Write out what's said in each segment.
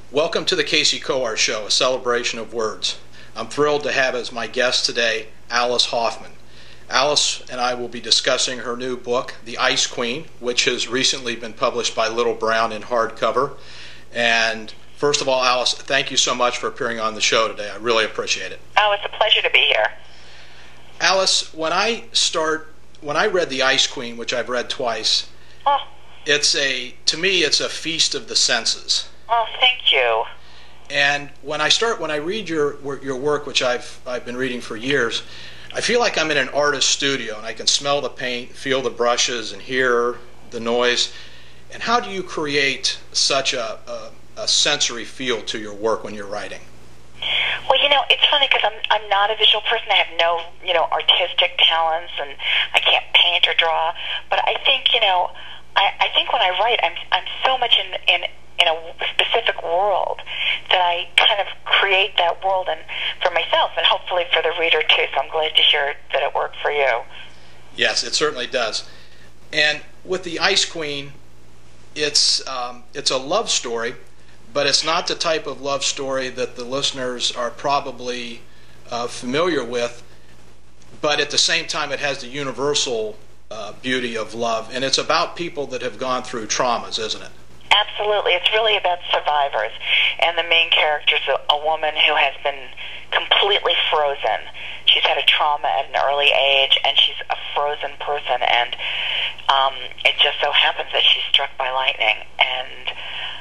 Welcome to the Casey Coar Show, a celebration of words. I'm thrilled to have as my guest today Alice Hoffman. Alice and I will be discussing her new book, The Ice Queen, which has recently been published by Little Brown in hardcover. And first of all, Alice, thank you so much for appearing on the show today. I really appreciate it. Oh, it's a pleasure to be here. Alice, when I read The Ice Queen, which I've read twice, to me it's a feast of the senses. Oh, thank you. And when I read your work, which I've been reading for years, I feel like I'm in an artist's studio, and I can smell the paint, feel the brushes, and hear the noise. And how do you create such a sensory feel to your work when you're writing? Well, it's funny because I'm not a visual person. I have no, artistic talents, and I can't paint or draw. But I think, I think when I write, I'm so much in a specific world that I kind of create that world and for myself and hopefully for the reader too. So I'm glad to hear that it worked for you. Yes, it certainly does. And with The Ice Queen, it's a love story, but it's not the type of love story that the listeners are probably familiar with. But at the same time, it has the universal beauty of love, and it's about people that have gone through traumas, isn't it? Absolutely. It's really about survivors. And the main character is a woman who has been completely frozen. She's had a trauma at an early age, and she's a frozen person. And it just so happens that she's struck by lightning. And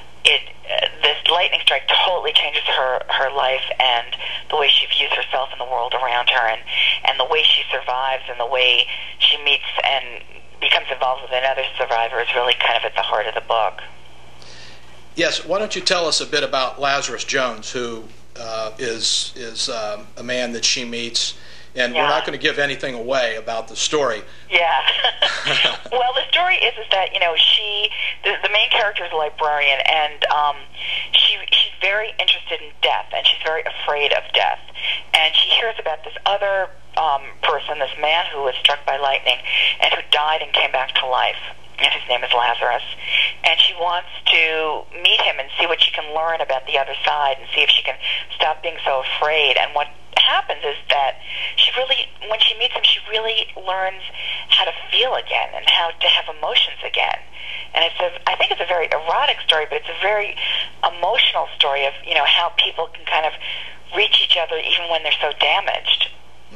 this lightning strike totally changes her life and the way she views herself and the world around her, and the way she survives and the way she meets and becomes involved with another survivor is really kind of at the heart of the book. Yes, why don't you tell us a bit about Lazarus Jones, who is a man that she meets, and we're not going to give anything away about the story. Yeah. Well, the story is that the main character is a librarian, and she's very interested in death, and she's very afraid of death, and she hears about this other person, this man who was struck by lightning and who died and came back to life. And his name is Lazarus. And she wants to meet him and see what she can learn about the other side and see if she can stop being so afraid. And what happens is that when she meets him, she really learns how to feel again and how to have emotions again. And I think it's a very erotic story, but it's a very emotional story of, how people can kind of reach each other even when they're so damaged.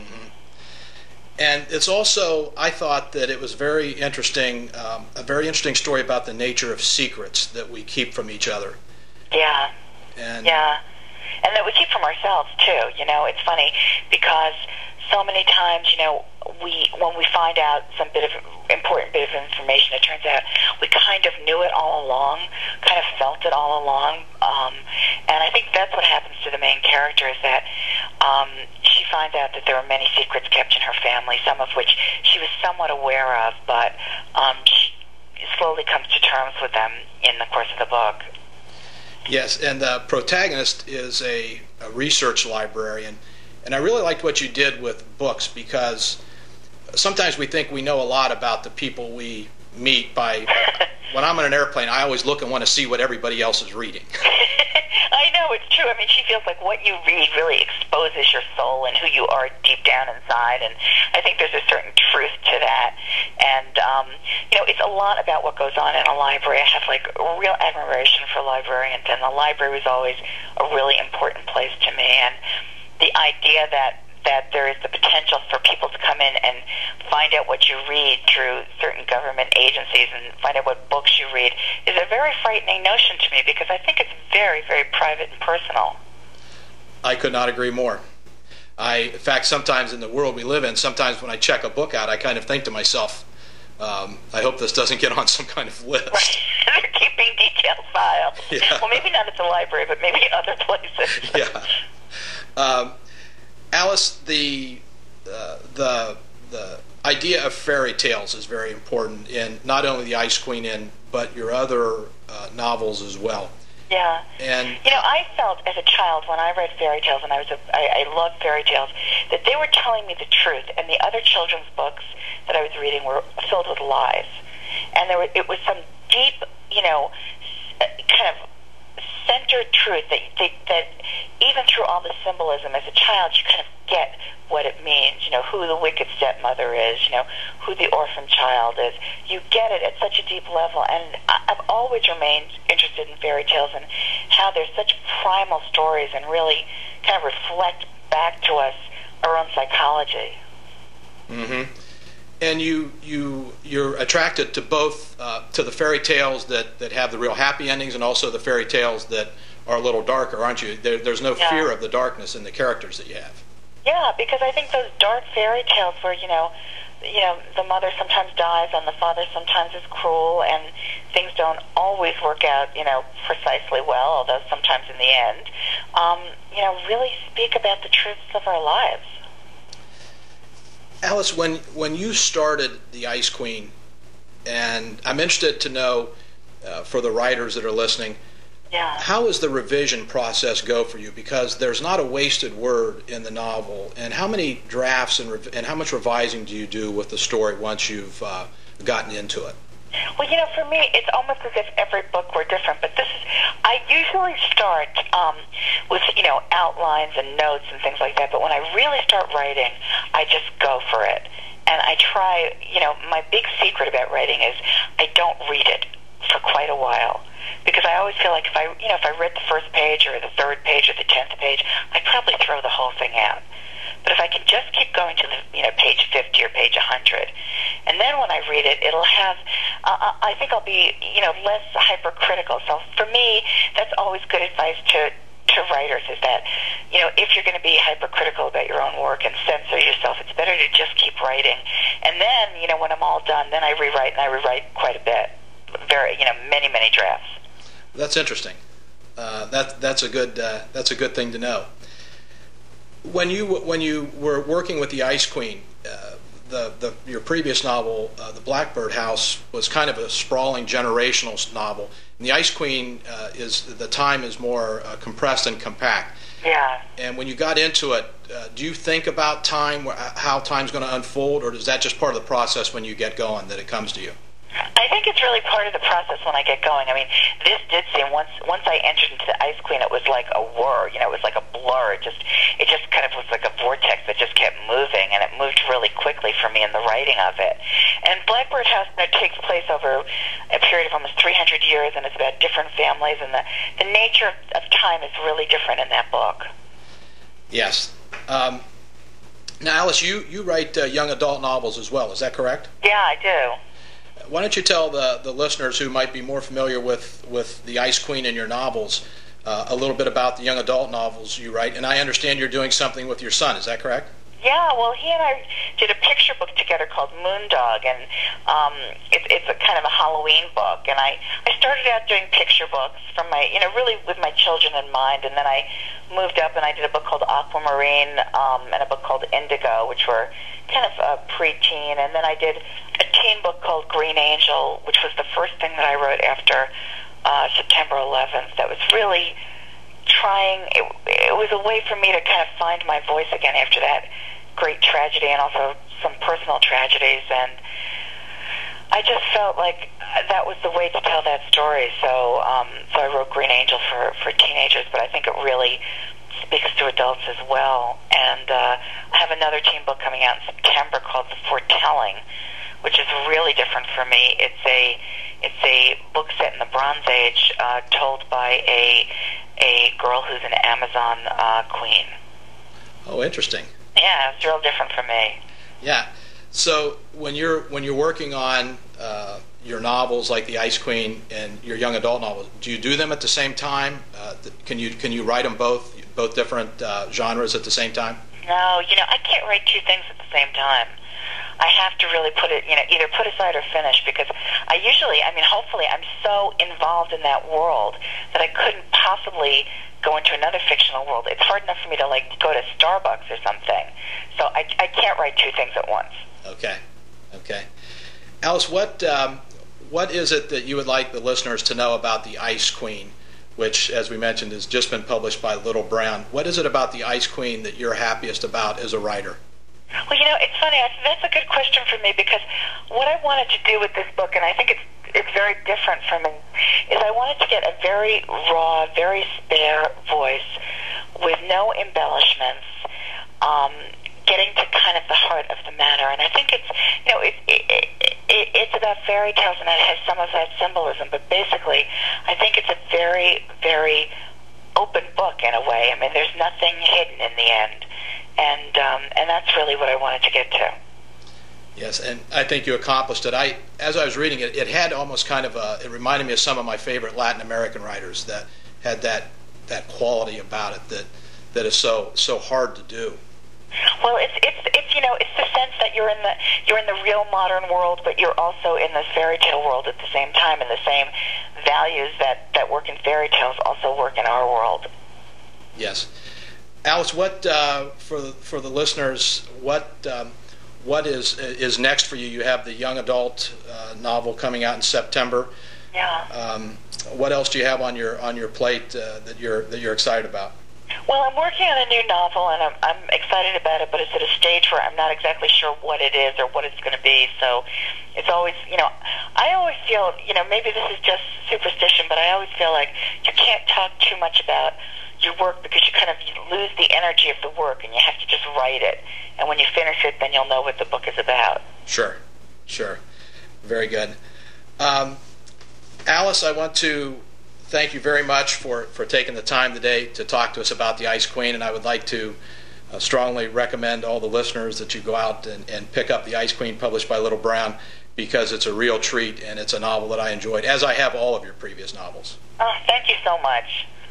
And it's also, I thought that it was very interesting, a very interesting story about the nature of secrets that we keep from each other. Yeah. And that we keep from ourselves too. It's funny because so many times, when we find out some important bit of information, it turns out we kind of knew it all along, kind of felt it all along. And I think that's what happens to the main character is that she finds out that there are many secrets kept in her family, some of which she was somewhat aware of, but she slowly comes to terms with them in the course of the book. Yes, and the protagonist is a research librarian. And I really liked what you did with books because sometimes we think we know a lot about the people we meet by... When I'm on an airplane, I always look and want to see what everybody else is reading. I know, it's true. I mean, she feels like what you read really exposes your soul and who you are deep down inside, and I think there's a certain truth to that. And, it's a lot about what goes on in a library. I have, a real admiration for librarians, and the library was always a really important place to me. And the idea that there is the potential for people to come in and find out what you read through certain government agencies and find out what books you read is a very frightening notion to me because I think it's very, very private and personal. I could not agree more. In fact, sometimes in the world we live in, sometimes when I check a book out, I kind of think to myself, I hope this doesn't get on some kind of list. Right. They're keeping detailed files. Yeah. Well, maybe not at the library, but maybe other places. Yeah. Alice, the idea of fairy tales is very important in not only The Ice Queen but your other novels as well. Yeah. And I felt as a child when I read fairy tales, and I loved fairy tales, that they were telling me the truth, and the other children's books that I was reading were filled with lies. And it was some deep, kind of centered truth that even through all the symbolism, as a child, you kind of get what it means. You know, who the wicked stepmother is. You know, who the orphan child is. You get it at such a deep level, and I've always remained interested in fairy tales and how they're such primal stories and really kind of reflect back to us our own psychology. Mm-hmm. And you're attracted to both, to the fairy tales that have the real happy endings, and also the fairy tales that are a little darker, aren't you? There's no fear of the darkness in the characters that you have. Yeah, because I think those dark fairy tales where you know, the mother sometimes dies and the father sometimes is cruel, and things don't always work out, precisely well, although sometimes in the end, really speak about the truths of our lives. Alice, when you started the Ice Queen, and I'm interested to know, for the writers that are listening, how does the revision process go for you? Because there's not a wasted word in the novel. And how many drafts and how much revising do you do with the story once you've gotten into it? Well, for me, it's almost as if every book were different. But I usually start with, outlines and notes and things like that. But when I really start writing, I just go for it. And I try, my big secret about writing is I don't read it for quite a while. Because I always feel like if I read the first page or the third page or the 10th page, I'd probably throw the whole thing out. But if I can just keep going to the page 50 or page 100, and then when I read it, it'll have I think I'll be less hypercritical. So for me, that's always good advice to writers, is that if you're going to be hypercritical about your own work and censor yourself, it's better to just keep writing. And then when I'm all done, then I rewrite, and I rewrite quite a bit, many drafts. That's interesting. That's a good thing to know. When you were working with the Ice Queen, your previous novel, The Blackbird House, was kind of a sprawling generational novel. And the Ice Queen the time is more compressed and compact. Yeah. And when you got into it, do you think about time, how time's going to unfold, or is that just part of the process when you get going that it comes to you? I think it's really part of the process when I get going. I mean, this did seem, once I entered into the Ice Queen, it was like a whir. It was like a blur. It just kind of was like a vortex that just kept moving, and it moved really quickly for me in the writing of it. And Blackbird House takes place over a period of almost 300 years, and it's about different families, and the nature of time is really different in that book. Yes. Now, Alice, you write young adult novels as well. Is that correct? Yeah, I do. Why don't you tell the listeners who might be more familiar with the Ice Queen in your novels a little bit about the young adult novels you write? And I understand you're doing something with your son. Is that correct? Yeah, well, he and I did a picture book together called Moondog, and it's a kind of a Halloween book. And I started out doing picture books from my, really with my children in mind, and then I moved up and I did a book called Aquamarine and a book called Indigo, which were kind of preteen, and then I did a teen book called Green Angel, which was the first thing that I wrote after September 11th. That was really trying. It was a way for me to kind of find my voice again after that great tragedy and also some personal tragedies, and I just felt like that was the way to tell that story. So I wrote Green Angel for teenagers, but I think it really speaks to adults as well. And I have another teen book coming out in September called The Foretelling, which is really different for me. It's a book set in the Bronze Age, told by a girl who's an Amazon queen. Oh, interesting. Yeah, it's real different for me. Yeah. So when you're working on your novels like The Ice Queen and your young adult novels, do you do them at the same time? Can you write them both different genres at the same time? No, I can't write two things at the same time. I have to really put it, either put aside or finish, because hopefully I'm so involved in that world that I couldn't possibly go into another fictional world. It's hard enough for me to go to Starbucks or something. So I can't write two things at once. Okay. Alice, what is it that you would like the listeners to know about the Ice Queen, which, as we mentioned, has just been published by Little Brown? What is it about the Ice Queen that you're happiest about as a writer? Well, it's funny. That's a good question for me, because what I wanted to do with this book, and I think it's very different from me, is I wanted to get a very raw, very spare voice with no embellishments, getting to kind of the heart of the matter. And I think it's, you know, it's about fairy tales, and it has some of that symbolism, but basically I think it's a very, very open book in a way. I mean, there's nothing hidden in the end, and that's really what I wanted to get to. Yes, and I think you accomplished it. As I was reading it, it had almost kind of it reminded me of some of my favorite Latin American writers that had that quality about it that is so hard to do. Well, it's you know, it's the sense that you're in the real modern world, but you're also in this fairy tale world at the same time, and the same values that work in fairy tales also work in our world. Yes, Alice. What for the listeners? What is next for you? You have the young adult novel coming out in September. Yeah. What else do you have on your plate that you're excited about? Well, I'm working on a new novel, and I'm excited about it, but it's at a stage where I'm not exactly sure what it is or what it's going to be. So it's always, you know, I always feel, you know, maybe this is just superstition, but I always feel like you can't talk too much about your work because you kind of lose the energy of the work, and you have to just write it. And when you finish it, then you'll know what the book is about. Sure. Very good. Alice, I want to thank you very much for taking the time today to talk to us about The Ice Queen, and I would like to strongly recommend all the listeners that you go out and pick up The Ice Queen, published by Little Brown, because it's a real treat, and it's a novel that I enjoyed, as I have all of your previous novels. Oh, thank you so much.